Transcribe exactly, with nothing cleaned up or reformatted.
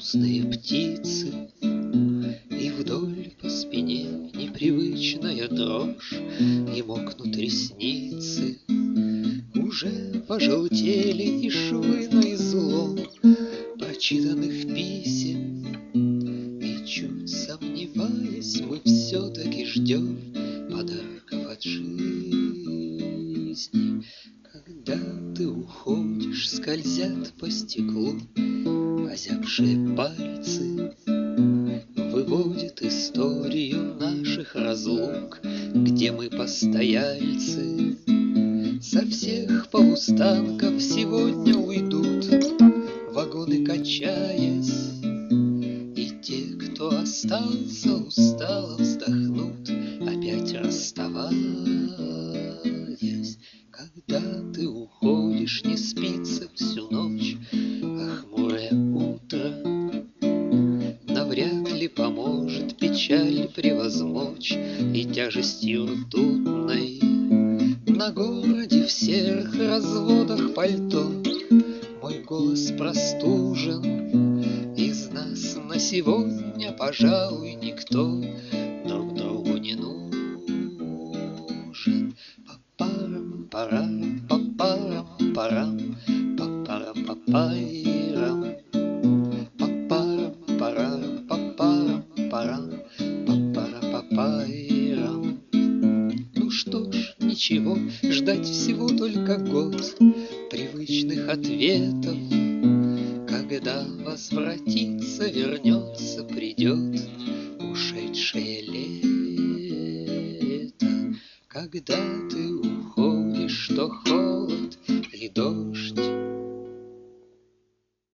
грустные птицы, и вдоль по спине непривычная дрожь, и мокнут ресницы. Уже пожелтели и швы на излом прочитанных писем, и чуть сомневаясь, мы все-таки ждем подарков от жизни. Когда ты уходишь, скользят по стеклу озябшие пальцы, выводят историю наших разлук, где мы постояльцы. Со всех полустанков сегодня уйдут вагоны, качаясь, и те, кто остался, устало вздохнут, опять расставаясь. Когда ты уходишь, не спится всю ночь, а хмурое утро навряд ли поможет печаль превозмочь, и тяжестью ртутной на городе в серых разводах пальто мой голос простужен. Из нас на сегодня, пожалуй, никто друг другу не нужен. Папарам, парам, папарам, парам, папарам, папайрам, папарам, парам, папарам, парам, папарам, папайрам. Ну что ж, ничего, ждать всего только год привычных ответов. Когда возвратится, вернется, придет ушедшее лето. Когда ты уходишь, то холод и дождь